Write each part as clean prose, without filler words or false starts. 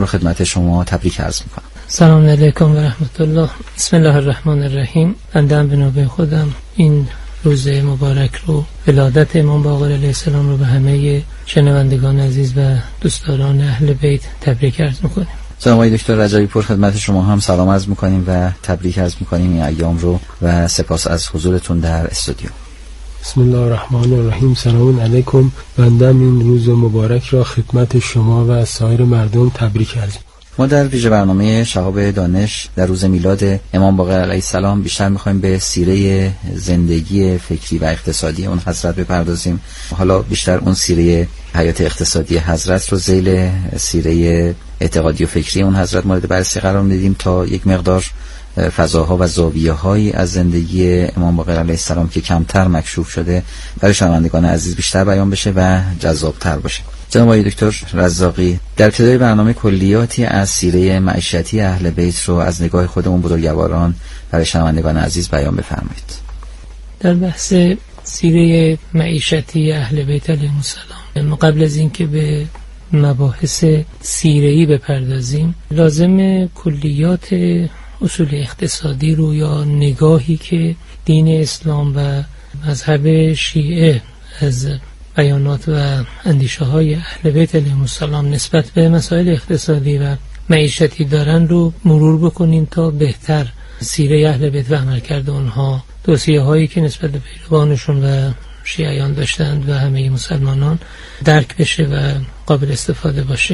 رو خدمت شما تبریک عرض میکنم. سلام علیکم و رحمت الله. بسم الله الرحمن الرحیم. بنده به نوبه خودم این روز مبارک رو، ولادت امام باقر علیه السلام رو به همه شنوندگان عزیز و دوستداران اهل بیت تبریک عرض میکنیم. جناب آقای دکتر رجایی پور، خدمت شما هم سلام عرض میکنیم و تبریک عرض میکنیم این ایام رو و سپاس از حضورتون در استودیو. بسم الله الرحمن الرحیم. سلام علیکم. بنده این روز مبارک را خدمت شما و سایر مردم تبریک عرض میکنم. ما در ویژه برنامه شهاب دانش در روز میلاد امام باقر علیه السلام بیشتر میخوایم به سیره زندگی فکری و اقتصادی اون حضرت بپردازیم. حالا بیشتر اون سیره حیات اقتصادی حضرت رو ذیل سیره اعتقادی و فکری اون حضرت مورد بررسی قرار میدیم تا یک مقدار فضاها و زاویه‌هایی از زندگی امام باقر علیه السلام که کمتر مکشوف شده برای شنوندگان عزیز بیشتر بیان بشه و جذاب‌تر باشه. جناب آقای دکتر رزاقی، در ابتدای برنامه کلیاتی از سیره معیشتی اهل بیت رو از نگاه خودمون بزرگواران برای شنوندگان عزیز بیان بفرمایید. در بحث سیره معیشتی اهل بیت علیهم السلام، قبل از اینکه به مباحث سیره‌ای بپردازیم، لازم کلیات اصول اقتصادی رو یا نگاهی که دین اسلام و مذهب شیعه از بیانات و اندیشه های اهل بیت علیهم السلام نسبت به مسائل اقتصادی و معیشتی دارن رو مرور بکنیم تا بهتر سیره اهل بیت و عملکرد اونها، توصیه هایی که نسبت به پیروانشون و شیعیان داشتند و همه مسلمانان درک بشه و قابل استفاده باشه.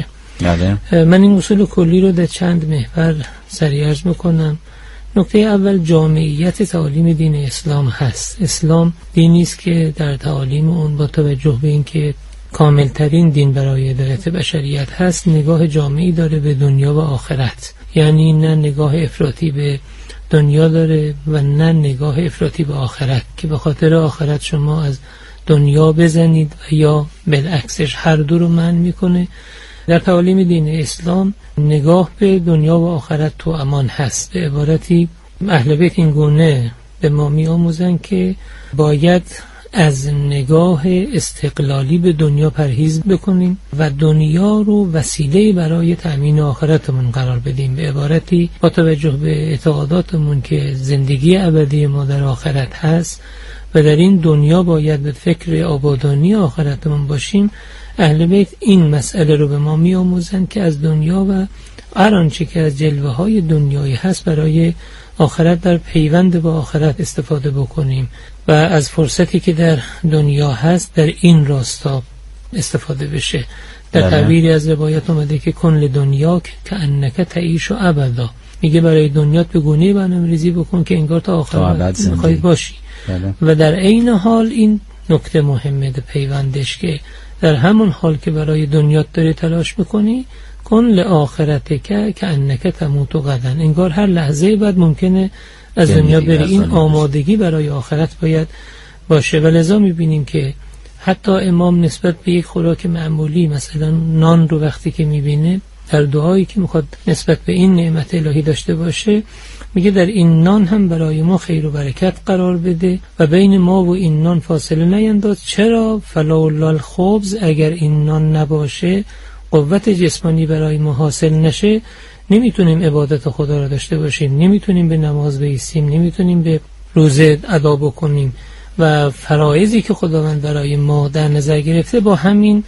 من این اصول کلی رو در چند محور سریع عرض میکنم. نکته اول جامعیت تعالیم دین اسلام هست. اسلام دینی است که در تعالیم اون با توجه به اینکه کاملترین دین برای هدایت بشریت هست، نگاه جامعی داره به دنیا و آخرت. یعنی نه نگاه افراطی به دنیا داره و نه نگاه افراطی به آخرت که به خاطر آخرت شما از دنیا بزنید و یا بالعکسش، هر دو رو منع میکنه. در تعالیم دین اسلام نگاه به دنیا و آخرت تو امان هست. به عبارتی اهل بیت این گونه به ما می آموزن که باید از نگاه استقلالی به دنیا پرهیز بکنیم و دنیا رو وسیله برای تأمین آخرتمون قرار بدیم. به عبارتی با توجه به اعتقاداتمون که زندگی ابدی ما در آخرت هست و در این دنیا باید به فکر آبادانی آخرتمون باشیم، اهل بیت این مسئله رو به ما می آموزن که از دنیا و هر آنچه که از جلوه های دنیایی هست برای آخرت در پیوند با آخرت استفاده بکنیم و از فرصتی که در دنیا هست در این راستا استفاده بشه. در تعبیری از روایت اومده که کن لدنیا که انک تعیش و ابدا، میگه برای دنیات به گونه‌ای برنامه‌ریزی بکن که انگار تا آخرت می‌خوای باشی. و در عین حال این نکته مهمه در پیوندش که در همون حال که برای دنیات داری تلاش میکنی، کن لآخرتک که انک تموت غدا، انگار هر لحظه بعد ممکنه از دنیا بری. این آمادگی برای آخرت باید باشه و لذا میبینیم که حتی امام نسبت به یک خوراک معمولی مثلا نان رو وقتی که میبینه در دعایی که میخواد نسبت به این نعمت الهی داشته باشه میگه در این نان هم برای ما خیر و برکت قرار بده و بین ما و این نان فاصله نینداز. چرا؟ فلولا الخبز، اگر این نان نباشه، قوت جسمانی برای ما حاصل نشه، نمیتونیم عبادت خدا را داشته باشیم، نمیتونیم به نماز بایستیم، نمیتونیم به روزه ادا بکنیم و فرایضی که خداوند برای ما در نظر گرفته با همین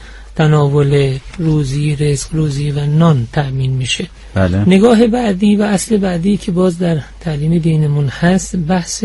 تناول روزی، رزق روزی و نان تأمین میشه. بله. نگاه بعدی و اصل بعدی که باز در تعلیم دینمون هست، بحث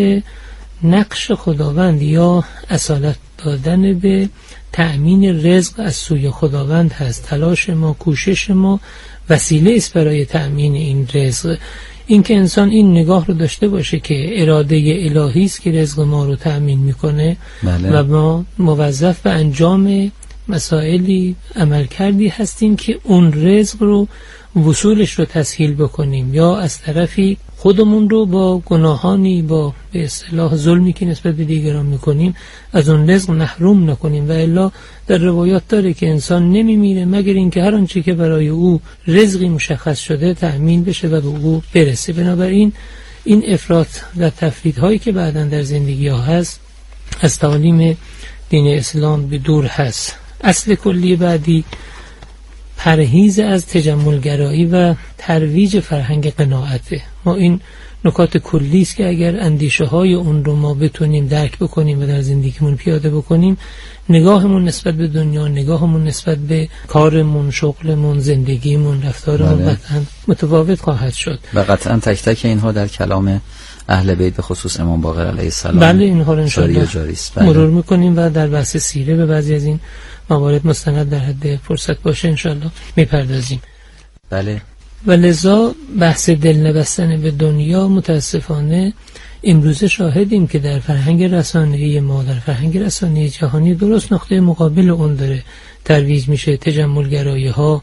نقش خداوند یا اصالت دادن به تأمین رزق از سوی خداوند هست. تلاش ما، کوشش ما وسیله است برای تأمین این رزق. این که انسان این نگاه رو داشته باشه که اراده الهی است که رزق ما رو تأمین میکنه. بله. و ما موظف به انجام مسائلی عمل کردی هستیم که اون رزق رو وصولش رو تسهیل بکنیم، یا از طرفی خودمون رو با گناهانی، با به اصطلاح ظلمی که نسبت به دیگران میکنیم از اون رزق محروم نکنیم. و الا در روایات داره که انسان نمیمیره مگر اینکه هر آنچه که برای او رزقی مشخص شده تأمین بشه و به او برسه. بنابراین این افراط و تفرید هایی که بعداً در زندگی ها هست از تعالیم دین اسلام به دور هست. اصل کلی بعدی پرهیز از تجملگرایی و ترویج فرهنگ قناعته. ما این نکات کلی است که اگر اندیشه های اون رو ما بتونیم درک بکنیم و در زندگیمون پیاده بکنیم، نگاهمون نسبت به دنیا، نگاهمون نسبت به کارمون، شغلمون، زندگیمون، رفتارمون قطعا متفاوت خواهد شد. و قطعا تک تک اینها در کلام اهل بیت به خصوص امام باقر علیه السلام بله اینها رو انشاءالله مرور میکنیم و در بحث سیره به بعضی از این موارد مستند در حد فرصت باشه انشاءالله میپردازیم. بله. و لذا بحث دل نبستن به دنیا متاسفانه امروزه شاهدیم که در فرهنگ رسانه‌ای ما، در فرهنگ رسانه‌ای جهانی درست نقطه مقابل اون داره ترویج میشه. تجملگرایی ها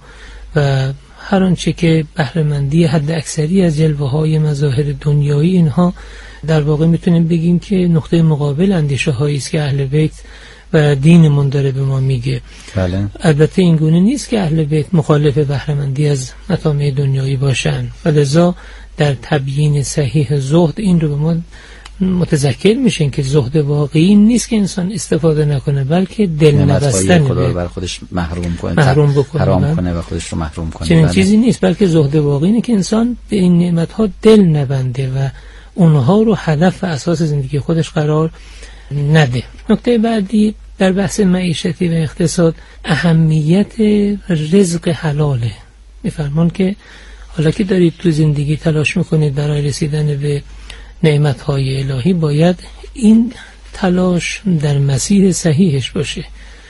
و هر آنچه که بهره‌مندی حد اکثری از جلوه های مظاهر دنیایی، اینها در واقع میتونیم بگیم که نقطه مقابل اندیشه هایی است که اهل بیت و دینمون داره به ما میگه. بله. البته این گونه نیست که اهل بیت مخالف بهره‌مندی از مطامع دنیایی باشن، و لذا در تبیین صحیح زهد این رو به ما متذکر میشن که زهد واقعی نیست که انسان استفاده نکنه، بلکه دل نبستن خدا رو بر خودش محروم کنه، حرام کنه و خودش رو محروم کنه. چنین چیزی نیست، بلکه زهد واقعی اینه که انسان به این نعمت‌ها دل نبنده و اونها رو هدف و اساس زندگی خودش قرار نده. نکته بعدی در بحث معیشتی و اقتصاد اهمیت رزق حلاله. میفرمان که حالا که دارید تو زندگی تلاش میکنید برای رسیدن به نعمتهای الهی، باید این تلاش در مسیر صحیحش باشه.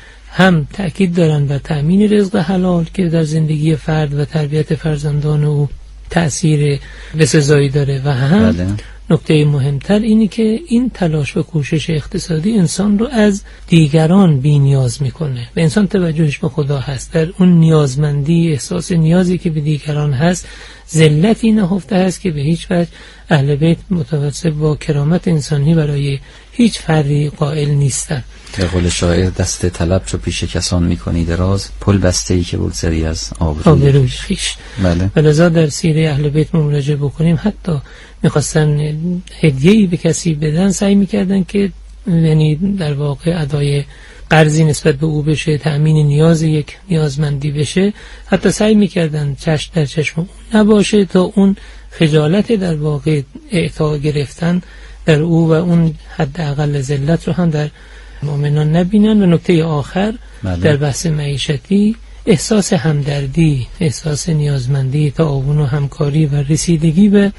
هم تأکید دارن بر تأمین رزق حلال که در زندگی فرد و تربیت فرزندان او تأثیر بسزایی داره، و هم نکته مهمتر اینی که این تلاش و کوشش اقتصادی انسان رو از دیگران بی نیاز میکنه و انسان توجهش به خدا هست. در اون نیازمندی، احساس نیازی که به دیگران هست، ذلتی نهفته هست که به هیچ وجه اهل بیت متوسط با کرامت انسانی برای هیچ فردی قائل نیستن. به قول شاعر دست طلب چو پیش کسان میکنی دراز، پل بسته ای که بگذری از آبروی خویش. بله. ولذا در سیره اهل بیت مراجعه بکنیم، حتی میخواستن هدیه‌ای به کسی بدن، سعی میکردن که یعنی در واقع ادای قرضی نسبت به او بشه، تأمین نیاز یک نیازمندی بشه، حتی سعی میکردن چشم در چشم اون نباشه تا اون خجالت در واقع اعطا گرفتن در او و اون حد اقل ذلت رو هم در مؤمنان نبینن. و نکته آخر در بحث معیشتی احساس همدردی، احساس نیازمندی، تعاون و همکاری و رسیدگی به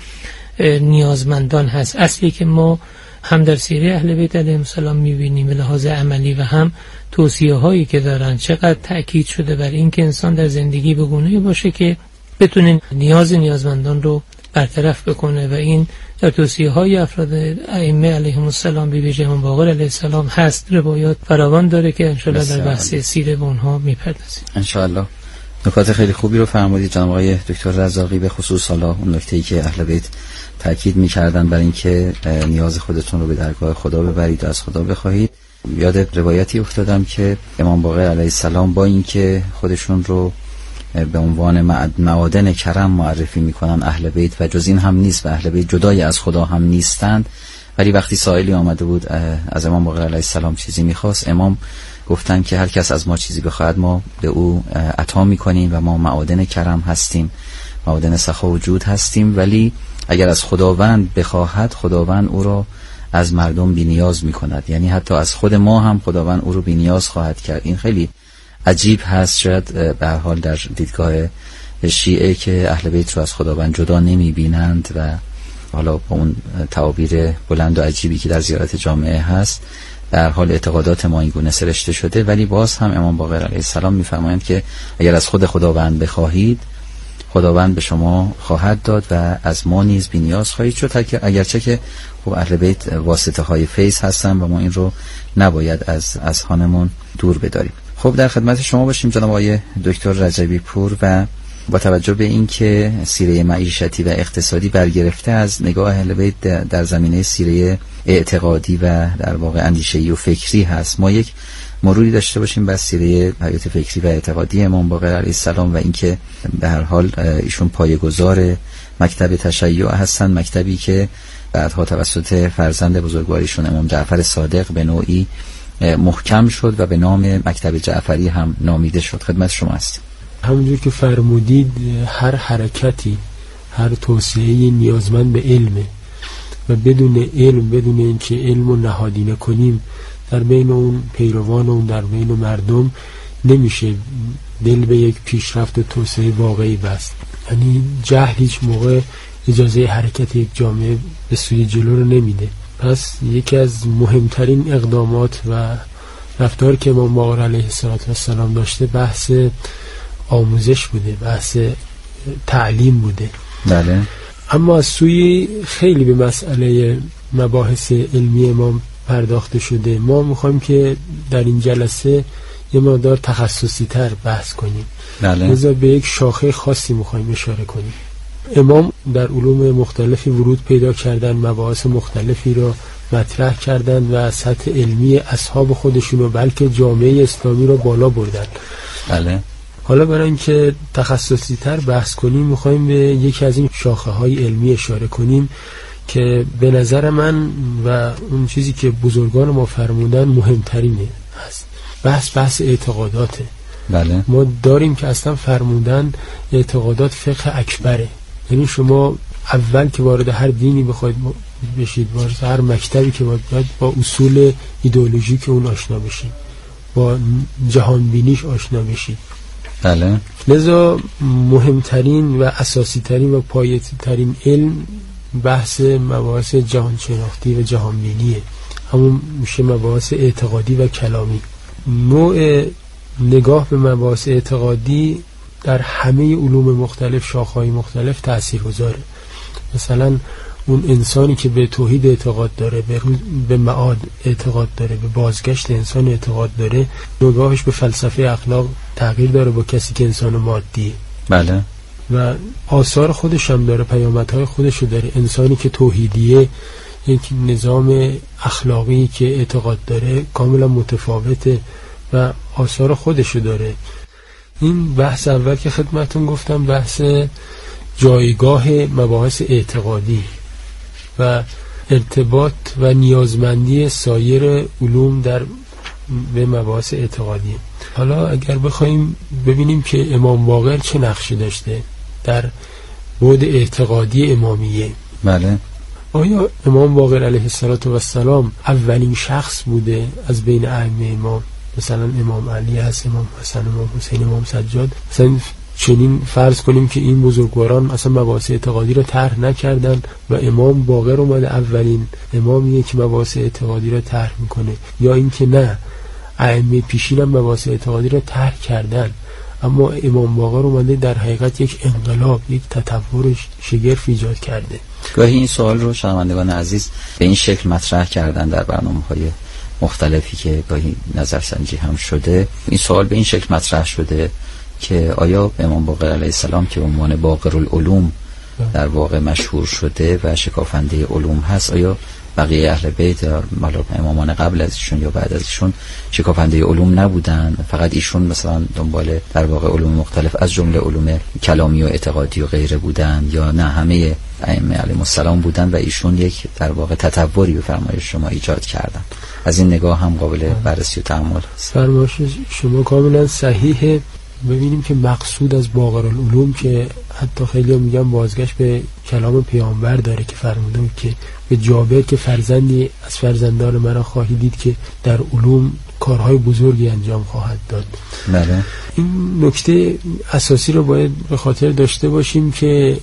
نیازمندان هست. اصلی که ما هم در سیره اهل بیت علیهم السلام می‌بینیم به لحاظ عملی و هم توصیه هایی که دارن، چقدر تأکید شده بر این که انسان در زندگی به گونه‌ای باشه که بتونه نیازمندان رو برطرف بکنه، و این در توصیه های افراد ائمه علیهم السلام بی ویژه امام باقر علیه السلام هست. روایات فراوان داره که انشاءالله در بحث سیره به اونها میپردازیم انشاءالله. نکات خیلی خوبی رو فرمودید جناب آقای دکتر رزاقی، به خصوص حالا اون نکته‌ای که اهل بیت تاکید می‌کردن بر اینکه نیاز خودتون رو به درگاه خدا ببرید و از خدا بخواهید. یاد روایتی افتادم که امام باقر علیه السلام با اینکه خودشون رو به عنوان معادن کرم معرفی میکنن اهل بیت و جز این هم نیست و اهل بیت جدای از خدا هم نیستند، ولی وقتی سائلی آمده بود از امام باقر علیه السلام چیزی میخواست، امام گفتن که هر کس از ما چیزی بخواهد ما به او عطا میکنیم و ما معادن کرم هستیم، معادن سخا و جود هستیم، ولی اگر از خداوند بخواهد خداوند او را از مردم بی‌نیاز میکند، یعنی حتی از خود ما هم خداوند او رو بی‌نیاز خواهد کرد. این خیلی عجیب هست. شاید به هر حال در دیدگاه شیعه که اهل بیت رو از خداوند جدا نمی‌بینند و حالا با اون تعابیر بلند و عجیبی که در زیارت جامعه هست، در حال اعتقادات ما این گونه سرشته شده، ولی باز هم امام باقر علیه السلام می‌فرمایند که اگر از خود خداوند بخواهید خداوند به شما خواهد داد و از ما نیز بی‌نیاز خواهید شد، اگرچه که خب اهل بیت واسطه های فیض هستن و ما این رو نباید از اذهانمون دور بداریم. خب در خدمت شما باشیم جناب آقای دکتر رجبی پور، و با توجه به این که سیره معیشتی و اقتصادی برگرفته از نگاه اهل بیت در زمینه سیره اعتقادی و در واقع اندیشه‌ای و فکری هست، ما یک مروری داشته باشیم بر سیره حیات فکری و اعتقادی امام باقر علیه السلام و اینکه به هر حال ایشون پایه‌گذار مکتب تشیع هستن، مکتبی که بعدها توسط فرزند بزرگواریشون امام جعفر صادق به نوعی محکم شد و به نام مکتب جعفری هم نامیده شد. خدمت شما هستیم. همونجور که فرمودید هر حرکتی، هر توسعه‌ای نیازمند به علمه و بدون علم، بدون اینکه علم رو نهادینه کنیم در بین اون پیروان و اون در بین مردم، نمیشه دل به یک پیشرفت و توسعه واقعی بست. یعنی جهل هیچ موقع اجازه حرکت یک جامعه به سوی جلو رو نمیده. پس یکی از مهمترین اقدامات و رفتار که امام باقر علیه السلام داشته بحث آموزش بوده، بحث تعلیم بوده. بله. اما از سوی خیلی به مسئله مباحث علمی امام پرداخته شده. ما میخوایم که در این جلسه یه مقدار تخصصی تر بحث کنیم. بله. لذا به یک شاخه خاصی میخوایم اشاره کنیم. امام در علوم مختلفی ورود پیدا کردن، مباحث مختلفی را مطرح کردن و سطح علمی اصحاب خودشون و بلکه جامعه اسلامی را بالا بردن. بله. حالا برای اینکه تخصصی تر بحث کنیم میخوایم به یکی از این شاخه های علمی اشاره کنیم که به نظر من و اون چیزی که بزرگان ما فرمودن مهمترینه هست. بحث اعتقاداته. بله. ما داریم که اصلا فرمودن اعتقادات فقه اکبره. یعنی شما اول که وارد هر دینی بخواید بشید، وارد هر مکتبی که باید با اصول ایدئولوژیک اون آشنا بشید، با جهان بینیش آشنا بشید. بله. لذا مهمترین و اساسی ترین و پایه‌ای ترین علم بحث مباحث جهان شناختی و جهان بینیه. همون میشه مباحث اعتقادی و کلامی. نوع نگاه به مباحث اعتقادی در همه علوم مختلف، شاخه‌های مختلف تاثیرگذاره. مثلا اون انسانی که به توحید اعتقاد داره، به معاد اعتقاد داره، به بازگشت انسان اعتقاد داره، نگاهش به فلسفه اخلاق تغییر داره با کسی که انسان مادیه. بله. و آثار خودش هم داره، پیامدهای خودشو داره. انسانی که توحیدیه، یک نظام اخلاقی که اعتقاد داره کاملا متفاوته و آثار خودشو داره. این بحث اول که خدمتون گفتم بحث جایگاه مباحث اعتقادی و ارتباط و نیازمندی سایر علوم به مباحث اعتقادی. حالا اگر بخوایم ببینیم که امام باقر چه نقشی داشته در بعد اعتقادی امامیه. بله. آیا امام باقر علیه السلام اولین شخص بوده از بین ائمه امام؟ مثلا امام علی هست، امام حسن، امام حسین، امام سجاد. مثلا چنین فرض کنیم که این بزرگواران اصلا مباحث اعتقادی رو طرح نکردن و امام باقر اومده اولین امامیه که مباحث اعتقادی رو طرح میکنه، یا اینکه نه ائمه پیشین هم مباحث اعتقادی رو طرح کردن اما امام باقر اومده در حقیقت یک انقلاب، یک تطور شگرف ایجاد کرده. گاهی این سوال رو شنوندگان عزیز به این شکل مطرح کردن در برنامه‌های مختلفی که گاهی نظرسنجی هم شده. این سوال به این شکل مطرح شده که آیا امام باقر علیه السلام که به عنوان باقر العلوم در واقع مشهور شده و شکافنده علوم هست، آیا بقیه اهل بیت یا امامان قبل از ایشون یا بعد از ایشون شکافنده علوم نبودن؟ فقط ایشون مثلا دنبال در واقع علوم مختلف از جمله علوم کلامی و اعتقادی و غیره بودن، یا نه همه ائمه علیهم السلام بودن و ایشون یک در واقع تطوری به فرمایش شما ایجاد کردن؟ از این نگاه هم قابل بررسی و تأمل است. فرمایش شما کاملا صحیحه. ببینیم که مقصود از باقر العلوم که حتی خیلی میگن بازگشت به کلام پیامبر داره که فرموده بود که به جابر که فرزندی از فرزندان مرا خواهید دید که در علوم کارهای بزرگی انجام خواهد داد. بله. این نکته اساسی رو باید به خاطر داشته باشیم که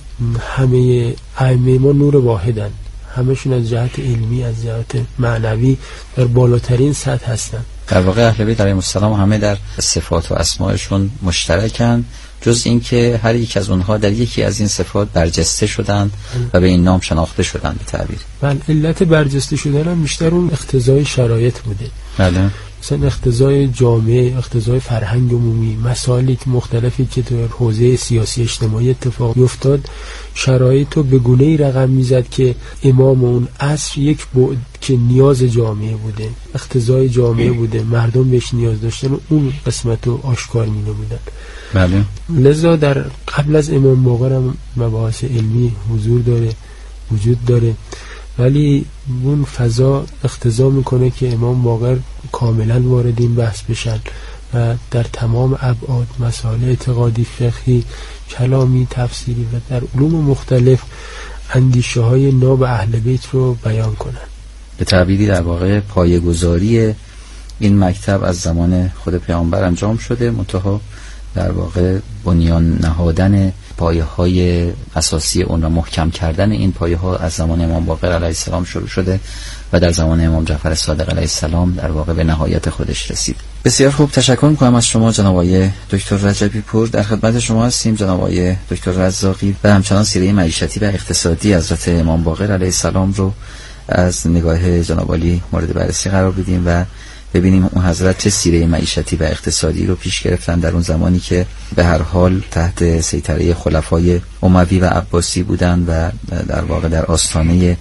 همه ائمه ما نور واحدن، همشون از جهت علمی، از جهت معنوی در بالاترین سطح هستن. در واقع اهل بیت علیهم السلام همه در صفات و اسمایشون مشترکن، جز اینکه هر یک از اونها در یکی از این صفات برجسته شدن و به این نام شناخته شدن به تعبیر. بله. علت برجسته شدن هم بیشتر اون اقتضای شرایط بوده. بله. مثلا اقتضای جامعه، اقتضای فرهنگ عمومی، مسائلی مختلفی که در حوزه سیاسی اجتماعی اتفاق میافتاد، شرایط رو به گونه‌ای رقم میزد که امام اون عصر یک بعد که نیاز جامعه بوده، اقتضای جامعه بوده، مردم بهش نیاز داشتن و اون قسمت رو آشکار می‌نمودن. بله. لذا در قبل از امام باقر هم مباحث علمی حضور داره، وجود داره، ولی اون فضا اقتضا میکنه که امام باقر کاملا وارد این بحث بشن و در تمام ابعاد، مسائل اعتقادی، فقهی، کلامی، تفسیری و در علوم مختلف اندیشه های ناب اهل بیت رو بیان کنن. به تعبیری در واقع پایه‌گذاری این مکتب از زمان خود پیامبر انجام شده، منتها در واقع بنیان نهادن پایه‌های اساسی اون و محکم کردن این پایه‌ها از زمان امام باقر علیه السلام شروع شده و در زمان امام جعفر صادق علیه السلام در واقع به نهایت خودش رسید. بسیار خوب، تشکر می‌کنم از شما جناب آقای دکتر رجبی پور. در خدمت شما هستیم جناب آقای دکتر رزاقی و همچنان سیره معیشتی و اقتصادی حضرت امام باقر علیه السلام رو از نگاه جناب عالی مورد بررسی قرار بدیم و ببینیم اون حضرت چه سیره معیشتی و اقتصادی رو پیش گرفتن در اون زمانی که به هر حال تحت سیطره خلفای اموی و عباسی بودن و در واقع در آستانه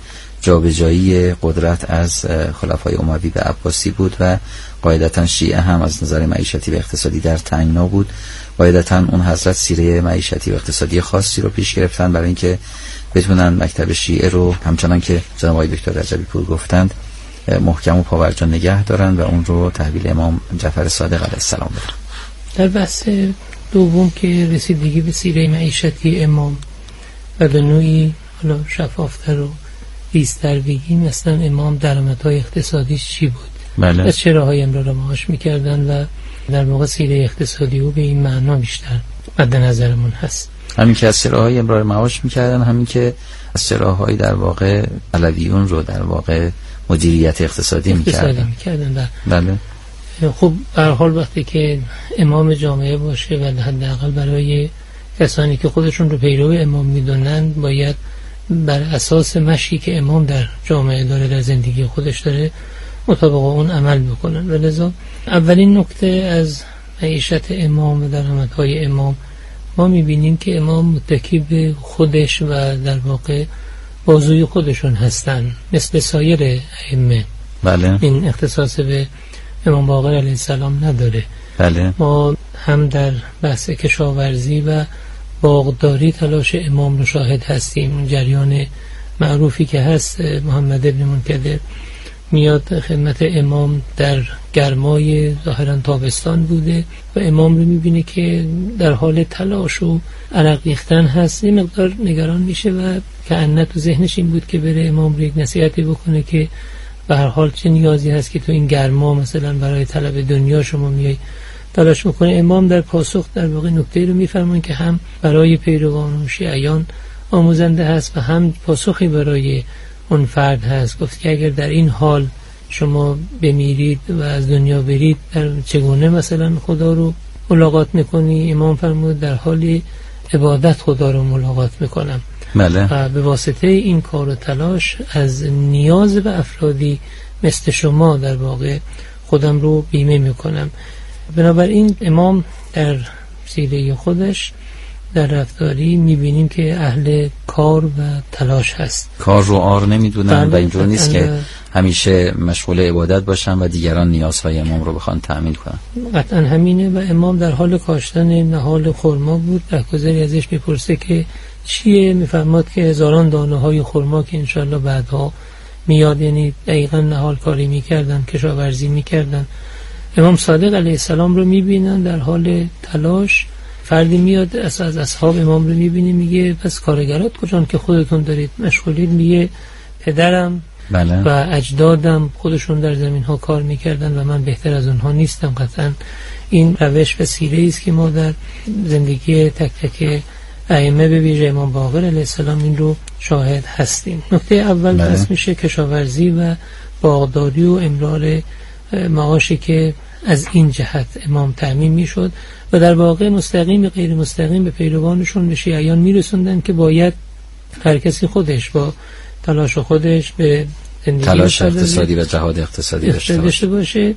جابجایی قدرت از خلفای اموی و عباسی بود و قاعدتاً شیعه هم از نظر معیشتی و اقتصادی در تنگنا بود. قاعدتاً اون حضرت سیره معیشتی و اقتصادی خاصی رو پیش گرفتن برای اینکه بتونن مکتب شیعه رو همچنان که جناب آقای دکتر رجبی پور گفتند محکم و پاورجا نگه دارن و اون رو تحویل امام جعفر صادق علیه السلام بدن. در بحث دوم که رسیدگی به سیره معیشتی امام و به نوعی حالا شفافتر و ریزتر بگیم، مثلا امام درآمدهای اقتصادیش چی بود؟ بله. از چه راه‌های امرار معاش میکردن و در واقع سیره اقتصادی او به این معنا بیشتر مد نظرمون هست. همین که از سراهای امرار معاش میکردن، همین که از سراهای در واقع علویون رو در واقع مدیریت اقتصادی میکردن. بله. خب به هر حال وقتی که امام جامعه باشه و حداقل برای کسانی که خودشون رو پیرو امام میدونن باید بر اساس مشی که امام در جامعه داره، در زندگی خودش داره، مطابق اون عمل بکنن. ولذا اولین نکته از معیشت امام و درآمدهای امام، ما میبینیم که امام متکی به خودش و در واقع بازوی خودشون هستن مثل سایر ائمه. بله. این اختصاص به امام باقر علیه السلام نداره. بله. ما هم در بحث کشاورزی و باغداری تلاش امام رو شاهد هستیم. جریان معروفی که هست، محمد ابن منکدر میاد خدمت امام در گرمای ظاهرا تابستان بوده و امام رو میبینه که در حال تلاش و عرق ریختن هست. یه مقدار نگران میشه و کأنه تو ذهنش این بود که بره امام رو یک نصیحتی بکنه که به هر حال چه نیازی هست که تو این گرما مثلا برای طلب دنیا شما میای تلاش میکنه. امام در پاسخ در واقع نکته رو میفرمون که هم برای پیروان و شیعیان آموزنده هست و هم پاسخی برای اون فرد هست. گفت که اگر در این حال شما بمیرید و از دنیا برید، در چگونه مثلا خدا رو ملاقات میکنی؟ امام فرمود در حال عبادت خدا رو ملاقات میکنم. بله. و به واسطه این کار و تلاش از نیاز به افرادی مثل شما در واقع خودم رو بیمه میکنم. بنابراین امام در سیره خودش در رفتاری میبینیم که اهل کار و تلاش هست. کار رو آر نمیدونن و اینجور نیست که همیشه مشغول عبادت باشن و دیگران نیازهای امام رو بخوان تأمین کنن. قطعا همینه. و امام در حال کاشتن نهال خرما بود. در گذری ازش میپرسه که چیه؟ میفرماد که هزاران دانه های خرما که انشالله بعدها میاد، یعنی دقیقا نهال کاری میکردن، کشاورزی میکردن. امام صادق علیه السلام رو میبینن در حال تلاش. فردی میاد از اصحاب امام رو میبینی میگه پس کارگرات کجان که خودتون دارید مشغولید؟ میگه پدرم بله. و اجدادم خودشون در زمین ها کار میکردن و من بهتر از اونها نیستم. قطعا این روش و سیره است که ما در زندگی تک تک ائمه به ویژه امام باقر علیه السلام این رو شاهد هستیم. نکته اول بحث میشه کشاورزی و باغداری و امرار معاشی که از این جهت امام تأمین میشد و در واقع مستقیم غیر مستقیم به پیروانشون به شیعیان میرسوندن که باید هر کسی خودش با تلاش خودش به زندگی تلاش اقتصادی و جهاد اقتصادی داشته باشه.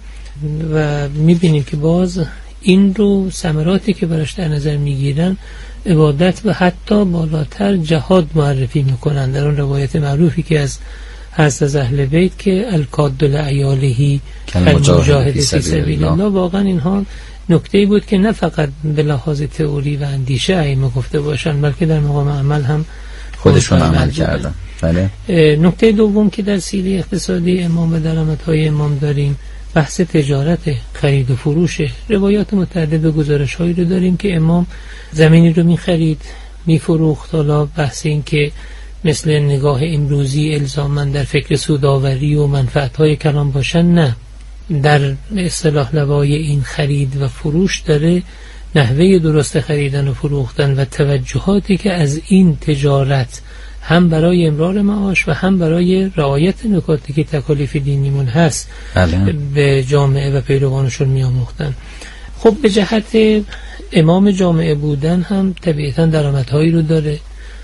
و میبینیم که باز این رو ثمراتی که براش در نظر میگیرن عبادت و حتی بالاتر جهاد معرفی میکنن. در اون روایت معروفی که از اهل بیت که الکاد لعیاله المجاهد فی سبیل الله، واقعا اینها نکته‌ای بود که نه فقط به لحاظ تئوری و اندیشه ائمه گفته باشن بلکه در مقام عمل هم خودشون عمل کردن. بله. نکته دوم که در سیره اقتصادی امام و درآمدهای امام داریم بحث تجارت، خرید و فروشه. روایات متعدد و گزارش‌هایی رو داریم که امام زمینی رو می‌خرید، می‌فروخت. حالا بحث این که مثل نگاه امروزی الزاماً در فکر سودآوری و منفعت‌های کلان باشن، نه. در اصطلاح لوای این خرید و فروش داره نحوه درست خریدن و فروختن و توجهاتی که از این تجارت هم برای امرار معاش و هم برای رعایت نکاتی که تکالیف دینیمون هست به جامعه و پیروانشون می‌آموختن. خب به جهت امام جامعه بودن هم طبیعتاً درآمدهایی رو داره،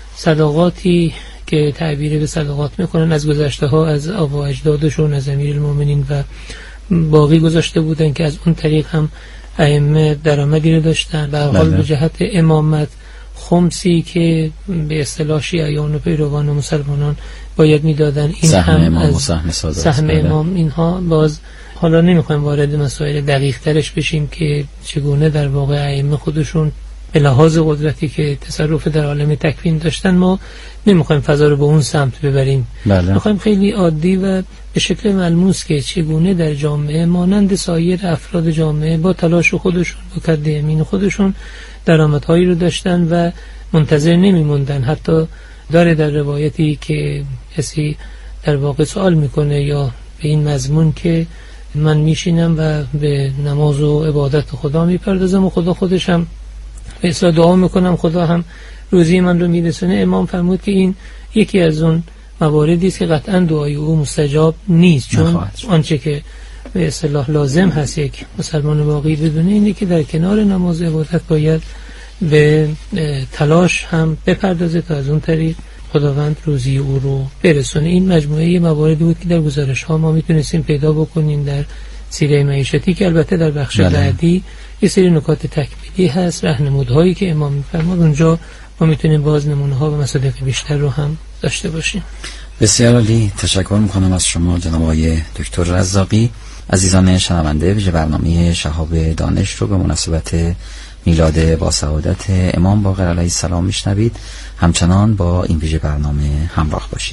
صدقاتی که تعبیر به صدقات میکنن از گذشته ها، از آبا اجدادشون، از امیرالمومنین و باقی گذاشته بودن که از اون طریق هم ائمه درآمدی رو داشتن. به حال به جهت امامت خمسی که به اصطلاح شیعیان و پیروان و مسلمانان باید میدادن، این هم از سهم امام. اینها باز حالا نمیخوایم وارد مسائل دقیق ترش بشیم که چگونه در واقع ائمه خودشون به لحاظ قدرتی که تصرف در عالم تکوین داشتن، ما نمیخوایم فضا رو به اون سمت ببریم. میخوایم خیلی عادی و به شکل ملموس که چگونه در جامعه مانند سایر افراد جامعه با تلاش خودشون، با کد یمین خودشون درآمدهایی رو داشتن و منتظر نمیموندن. حتی داره در روایتی که کسی در واقع سوال میکنه یا به این مضمون که من میشینم و به نماز و عبادت خدا میپردازم و خدا خودشم به اصلاح دعا میکنم، خدا هم روزی من رو میرسونه. امام فرمود که این یکی از اون مواردی است که قطعا دعای او مستجاب نیست، چون آنچه که به اصطلاح لازم هست یک مسلمان واقعی بدونه اینه که در کنار نماز عبادت باید به تلاش هم بپردازه تا از اون طریق خداوند روزی او رو برسونه. این مجموعه مواردی بود که در گزارش ها ما میتونستیم پیدا بکنیم در سیره معیشتی، که البته در بخش بعدی یه سری نکات تکمیلی هست، راهنمودهایی که امام می‌فرماد، اونجا ما میتونیم باز نمونه‌ها و مصادیق بیشتر رو هم داشته باشیم. بسیار عالی، تشکر می‌کنم از شما جناب آقای دکتر رزاقی. عزیزان شنونده، ویژه برنامه شهاب دانش رو به مناسبت میلاد با سعادت امام باقر علیه السلام میشنوید. همچنان با این ویژه برنامه همراه باشید.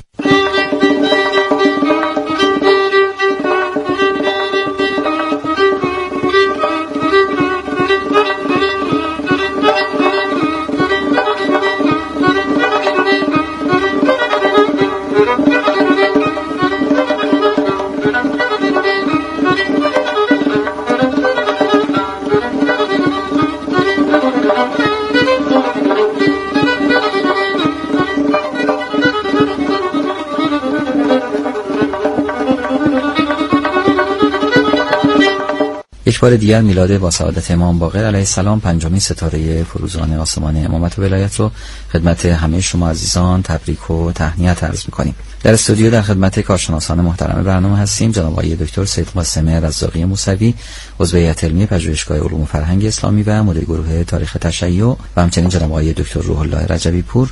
یک بار دیگر میلاد با سعادت امام باقر علیه السلام، پنجمین ستاره فروزان آسمان امامت و ولایت رو خدمت همه شما عزیزان تبریک و تهنیت عرض می‌کنیم. در استودیو در خدمت کارشناسان محترم برنامه هستیم، جناب آقای دکتر سید قاسم رزاقی موسوی، عضو هیئت علمی پژوهشگاه علوم و فرهنگ اسلامی و مدیر گروه تاریخ تشیع، و همچنین جناب آقای دکتر روح الله رجبی پور،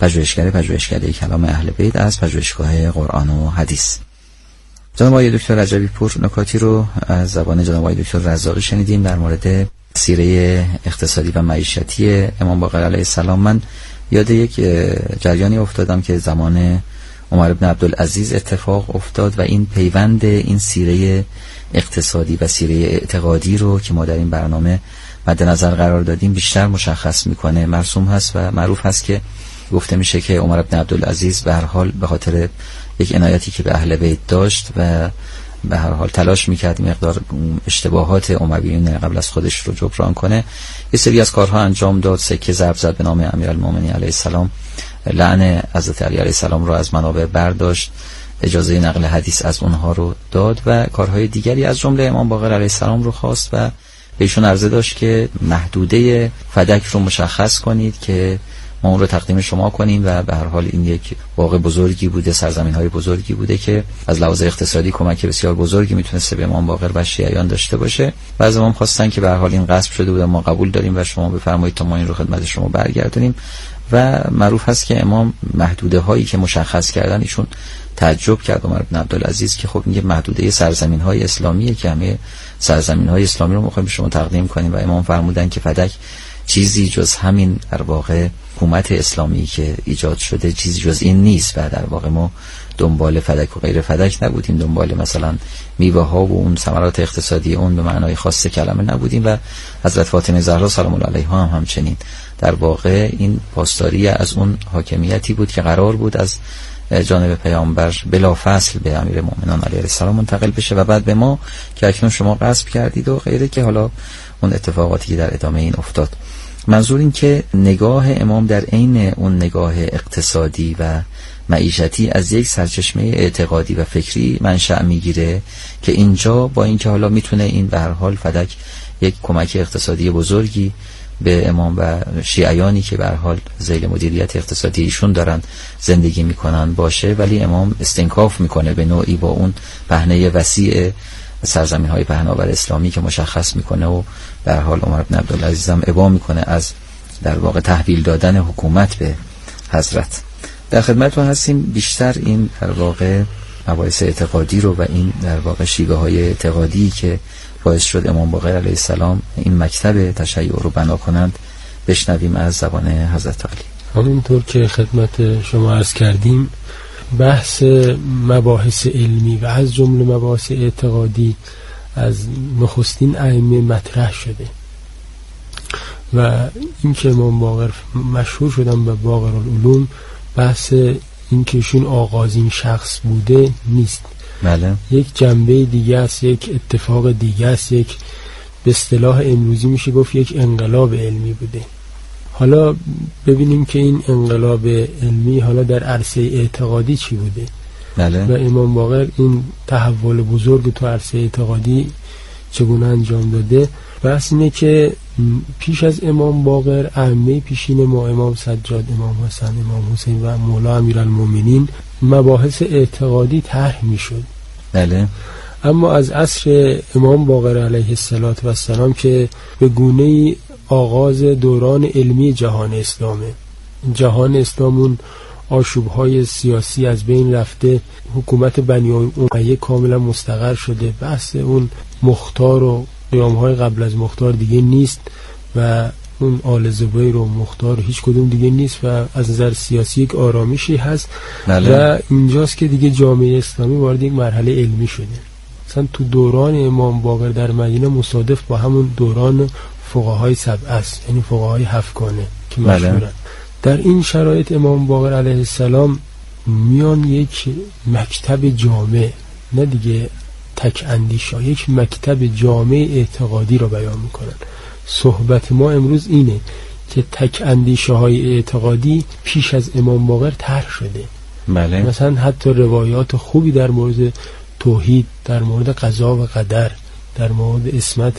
پژوهشکده کلام اهل بیت از پژوهشگاه قرآن و حدیث. جناب آقای دکتر رجبی پور، نکاتی رو از زبان جناب آقای دکتر رزاقی شنیدیم در مورد سیره اقتصادی و معیشتی امام باقر علیه السلام. من یاد یک جریانی افتادم که زمان عمر بن عبدالعزیز اتفاق افتاد و این پیوند این سیره اقتصادی و سیره اعتقادی رو که ما در این برنامه مد نظر قرار دادیم بیشتر مشخص میکنه. مرسوم هست و معروف هست که گفته میشه که عمر بن عبدالعزیز به هر حال به خاطر یک عنایتی که به اهل بیت داشت و به هر حال تلاش میکرد مقدار اشتباهات امویین قبل از خودش رو جبران کنه، یه سری از کارها انجام داد، سکه ضرب زد به نام امیرالمومنین علیه السلام، لعن حضرت علی علیه السلام رو از منابع برداشت، اجازه نقل حدیث از اونها رو داد و کارهای دیگری از جمله امام باقر علیه السلام رو خواست و بهشون عرضه داشت که محدوده فدک رو مشخص کنید که ما اون رو تقدیم شما کنیم و به هر حال این یک واقع بزرگی بوده، سرزمین‌های بزرگی بوده که از لحاظ اقتصادی کمک بسیار بزرگی میتونسته به امام باقر و شیعیان داشته باشه. و از امام خواستن که به هر حال این غصب شده بود، ما قبول داریم و شما بفرمایید تا ما این رو خدمت شما برگردونیم. و معروف هست که امام محدوده هایی که مشخص کردن ایشون تعجب کرد عمر بن عبدالعزیز که خب میگه محدوده سرزمین‌های اسلامیه که همه سرزمین‌های اسلامی رو می‌خوایم به شما تقدیم کنیم و امام فرمودن که فدک چیزی جز همین در واقع حکومت اسلامی که ایجاد شده چیزی جز این نیست و در واقع ما دنبال فدک و غیر فدک نبودیم، دنبال مثلا میوه ها و اون ثمرات اقتصادی اون به معنای خاص کلمه نبودیم و حضرت فاطمه زهرا سلام الله علیها هم همچنین. در واقع این پاسداری از اون حاکمیتی بود که قرار بود از جانب پیامبر بلافاصل به امیرالمومنین علیه السلام منتقل بشه و بعد به ما که اکنون شما غصب کردید و غیره، که حالا اون اتفاقاتی که در ادامه این افتاد. منظور این که نگاه امام در عین اون نگاه اقتصادی و معیشتی از یک سرچشمه اعتقادی و فکری منشأ میگیره که اینجا با اینکه حالا میتونه این به هر حال فدک یک کمک اقتصادی بزرگی به امام و شیعیانی که به هر حال ذیل مدیریت اقتصادی ایشون دارن زندگی میکنن باشه، ولی امام استنکاف میکنه به نوعی با اون پهنه وسیع سرزمین‌های پهناور اسلامی که مشخص میکنه و به هر حال عمر بن عبدالعزیز هم ابا میکنه از در واقع تحویل دادن حکومت به حضرت. در خدمتتون هستیم. بیشتر این در واقع مباحث اعتقادی رو و این در واقع شیوه‌های اعتقادی که باعث شد امام باقر علیه السلام این مکتب تشیع رو بنا کنند بشنویم از زبان حضرت علی. همونطور که خدمت شما عرض کردیم، بحث مباحث علمی و از جمله مباحث اعتقادی از نخستین ائمه مطرح شده و این که امام باقر مشهور شدن به باقر العلوم بحث این که ایشون آغازین شخص بوده نیست. بله. یک جنبه دیگه است، یک اتفاق دیگه است، یک به اصطلاح امروزی میشه گفت یک انقلاب علمی بوده. حالا ببینیم که این انقلاب علمی حالا در عرصه اعتقادی چی بوده. بله. و امام باقر این تحول بزرگ تو عرصه اعتقادی چگونه انجام داده. بحث اینه که پیش از امام باقر ائمه پیشین ما، امام سجاد، امام حسن، امام حسین و مولا امیرالمومنین، مباحث اعتقادی طرح میشد. بله. اما از عصر امام باقر علیه السلام که به گونه‌ای آغاز دوران علمی جهان اسلامه، جهان اسلامون آشوب‌های سیاسی از بین رفته، حکومت بنی امیه کاملا مستقر شده، بحث اون مختار و قیام‌های قبل از مختار دیگه نیست و اون آل زبیر و مختار هیچ کدوم دیگه نیست و از نظر سیاسی یک آرامشی هست. بله. و اینجاست که دیگه جامعه اسلامی وارد یک مرحله علمی شده. مثلا تو دوران امام باقر در مدینه مصادف با همون دوران فقهای سبعه است، یعنی فقهای هفتگانه که مشهورن. در این شرایط امام باقر علیه السلام میان یک مکتب جامع، نه دیگه تک اندیشا، یک مکتب جامع اعتقادی رو بیان میکنن. صحبت ما امروز اینه که تک اندیشه های اعتقادی پیش از امام باقر طرح شده. بله. مثلا حتی روایات خوبی در مورد توحید، در مورد قضا و قدر، در مورد عصمت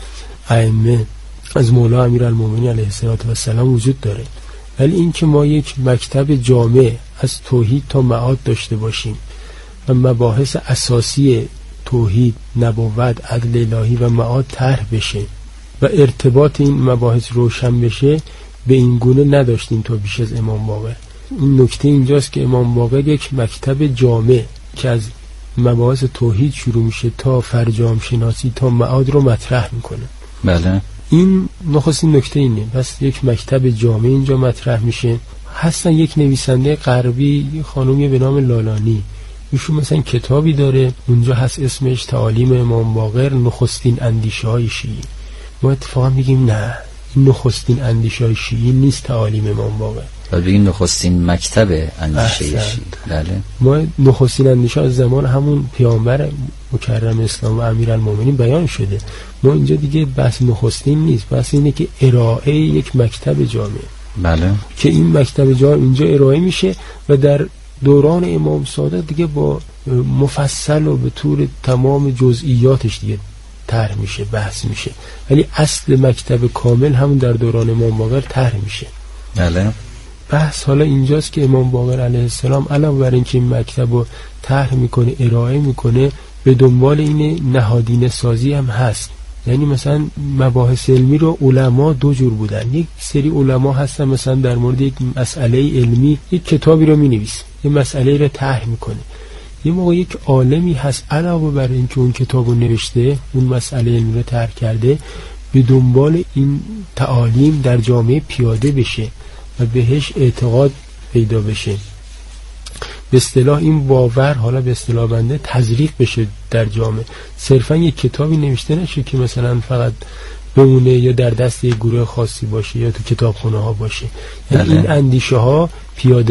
ائمه از مولا امیرالمومنین علیه السلام وجود داره. ولی این که ما یک مکتب جامع از توحید تا معاد داشته باشیم و مباحث اساسی توحید، نبوت، عدل الهی و معاد طرح بشه و ارتباط این مباحث روشن بشه، به این گونه نداشتیم تا پیش از امام باقر. این نکته اینجاست که امام باقر یک مکتب جامع که از مباحث توحید شروع میشه تا فرجام شناسی تا معاد رو مطرح میکنه. بله. این نخستین نکته اینه. پس یک مکتب جامع اینجا مطرح میشه. هستن یک نویسنده غربی، خانومی به نام لالانی، ایشون مثلا کتابی داره اونجا هست اسمش تعالیم امام باقر نخستین اندیشه های شیعی. ما اتفاقا میگیم نه، این نخستین اندیشه های شیعی نیست تعالیم امام باقر، باید بگیم نخستین مکتب اندیشه شیعی. بله. ما نخستین اندیشه از زمان همون پیامبر مکرم اسلام و امیرالمومنین بیان شده. ما اینجا دیگه بحث نخستین نیست، بحث اینه که ارائه یک مکتب جامع. بله. که این مکتب جامع اینجا ارائه میشه و در دوران امام صادق دیگه با مفصل و به طور تمام جزئیاتش دیگه طرح میشه، بحث میشه. ولی اصل مکتب کامل همون در دوران امام باقر طرح میشه. بله. بحث حالا اینجاست که امام باقر علیه السلام علاوه بر اینکه این مکتب رو طرح میکنه، ارائه میکنه، به دنبال این نهادینه سازی هم هست. یعنی مثلا مباحث علمی رو علما دو جور بودن. یک سری علما هستن مثلا در مورد یک مسئله علمی یک کتابی رو مینویسه، یک مسئله رو طرح میکنه. یه موقع یک عالمی هست علاوه بر اینکه اون کتابو نوشته، اون مسئله علمی رو طرح کرده، به دنبال این تعالیم در جامعه پیاده بشه و بهش اعتقاد پیدا بشه. به اصطلاح این باور، حالا به اصطلاح بنده، تزریق بشه در جامعه. صرفا یک کتابی نوشته نشه که مثلا فقط بمونه یا در دست یک گروه خاصی باشه یا تو کتابخونه ها باشه. یعنی این اندیشه ها پیاده